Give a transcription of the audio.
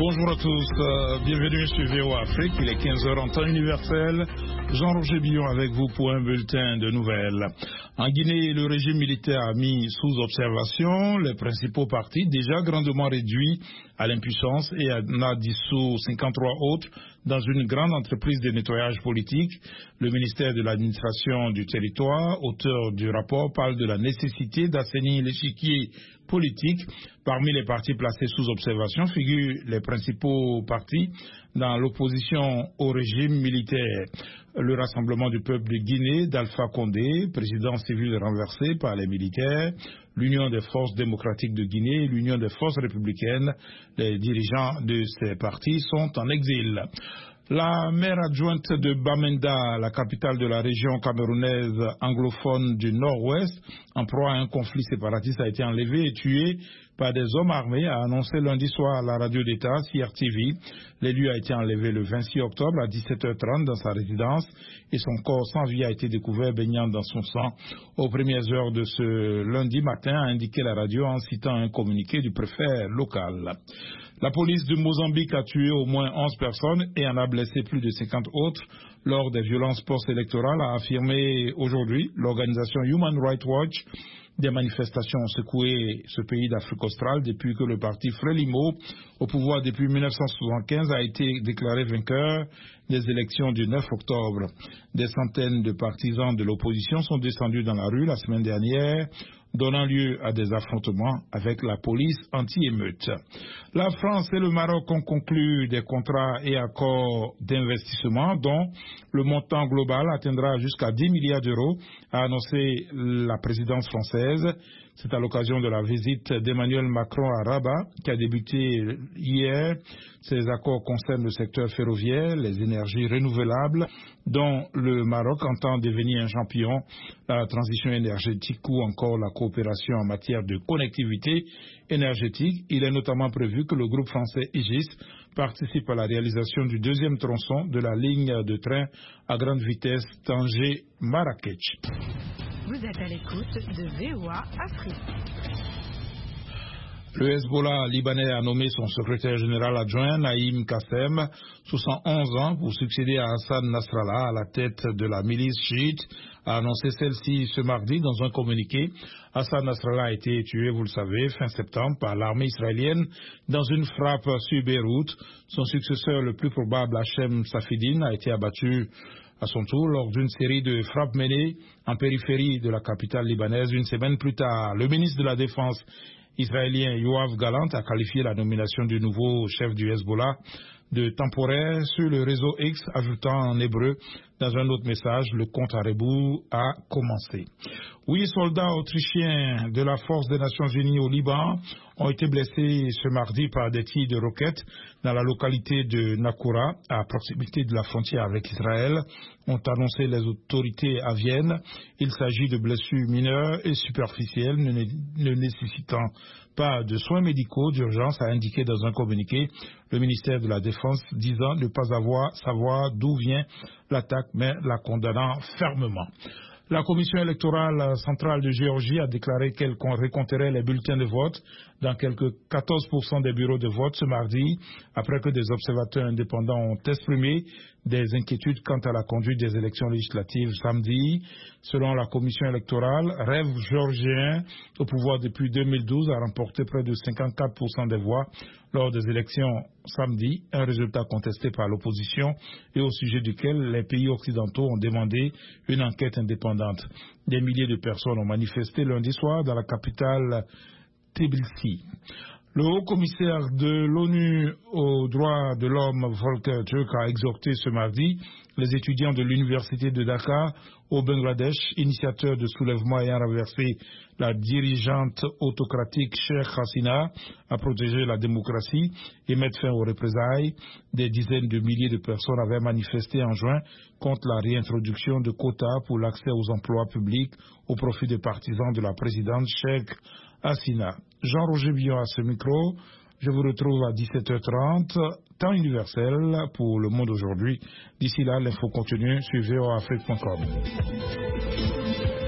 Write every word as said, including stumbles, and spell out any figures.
Bonjour à tous, euh, bienvenue sur V O A Afrique, il est quinze heures en temps universel. Jean-Roger Billon avec vous pour un bulletin de nouvelles. En Guinée, le régime militaire a mis sous observation les principaux partis déjà grandement réduits à l'impuissance et en a dissous cinquante-trois autres dans une grande entreprise de nettoyage politique. Le ministère de l'administration du territoire, auteur du rapport, parle de la nécessité d'assainir l'échiquier politique. Parmi les partis placés sous observation figurent les principaux partis dans l'opposition au régime militaire. Le Rassemblement du peuple de Guinée d'Alpha Condé, président civil renversé par les militaires, l'Union des forces démocratiques de Guinée et l'Union des forces républicaines. Les dirigeants de ces partis sont en exil. La maire adjointe de Bamenda, la capitale de la région camerounaise anglophone du Nord-Ouest, en proie à un conflit séparatiste, a été enlevée et tuée par des hommes armés, a annoncé lundi soir à la radio d'État, C R T V. L'élu a été enlevé le vingt-six octobre à dix-sept heures trente dans sa résidence et son corps sans vie a été découvert baignant dans son sang aux premières heures de ce lundi matin, a indiqué la radio en citant un communiqué du préfet local. La police de Mozambique a tué au moins onze personnes et en a blessé plus de cinquante autres lors des violences post-électorales, a affirmé aujourd'hui l'organisation Human Rights Watch. Des manifestations ont secoué ce pays d'Afrique australe depuis que le parti Frelimo, au pouvoir depuis mille neuf cent soixante-quinze, a été déclaré vainqueur des élections du neuf octobre. Des centaines de partisans de l'opposition sont descendus dans la rue la semaine dernière, donnant lieu à des affrontements avec la police anti-émeute. La France et le Maroc ont conclu des contrats et accords d'investissement dont le montant global atteindra jusqu'à dix milliards d'euros, a annoncé la présidence française. C'est à l'occasion de la visite d'Emmanuel Macron à Rabat qui a débuté hier. Ces accords concernent le secteur ferroviaire, les énergies renouvelables, dont le Maroc entend devenir un champion, la transition énergétique ou encore la coopération en matière de connectivité énergétique. Il est notamment prévu que le groupe français Aegis participe à la réalisation du deuxième tronçon de la ligne de train à grande vitesse Tanger-Marrakech. Vous êtes à l'écoute de V O A Afrique. Le Hezbollah libanais a nommé son secrétaire général adjoint, Naïm Kassem, soixante et onze ans, pour succéder à Hassan Nasrallah à la tête de la milice chiite, a annoncé celle-ci ce mardi dans un communiqué. Hassan Nasrallah a été tué, vous le savez, fin septembre par l'armée israélienne dans une frappe sur Beyrouth. Son successeur le plus probable, Hachem Safieddine, a été abattu à son tour lors d'une série de frappes menées en périphérie de la capitale libanaise une semaine plus tard. Le ministre de la Défense israélien Yoav Gallant a qualifié la nomination du nouveau chef du Hezbollah de temporaire sur le réseau X, ajoutant en hébreu dans un autre message, le compte à rebours a commencé. Huit soldats autrichiens de la force des Nations Unies au Liban ont été blessés ce mardi par des tirs de roquettes dans la localité de Nakoura, à proximité de la frontière avec Israël, ont annoncé les autorités à Vienne. Il s'agit de blessures mineures et superficielles ne, ne nécessitant pas de soins médicaux d'urgence, a indiqué dans un communiqué le ministère de la Défense, disant ne pas avoir savoir d'où vient l'attaque, mais la condamnant fermement. La commission électorale centrale de Géorgie a déclaré qu'elle récompterait les bulletins de vote dans quelques quatorze pour cent des bureaux de vote ce mardi, après que des observateurs indépendants ont exprimé des inquiétudes quant à la conduite des élections législatives samedi. Selon la commission électorale, Rêve géorgien, au pouvoir depuis deux mille douze, a remporté près de cinquante-quatre pour cent des voix lors des élections samedi, un résultat contesté par l'opposition et au sujet duquel les pays occidentaux ont demandé une enquête indépendante. Des milliers de personnes ont manifesté lundi soir dans la capitale Tbilissi. Le haut-commissaire de l'ONU aux droits de l'homme, Volker Turk, a exhorté ce mardi les étudiants de l'université de Dhaka au Bangladesh, initiateurs de soulèvement ayant renversé la dirigeante autocratique Sheikh Hasina, à protéger la démocratie et mettre fin aux représailles. Des dizaines de milliers de personnes avaient manifesté en juin contre la réintroduction de quotas pour l'accès aux emplois publics au profit des partisans de la présidente Sheikh Hasina. Jean-Roger Billon à ce micro. Je vous retrouve à dix-sept heures trente, temps universel pour Le Monde aujourd'hui. D'ici là, l'info continue sur v o a afrique point com.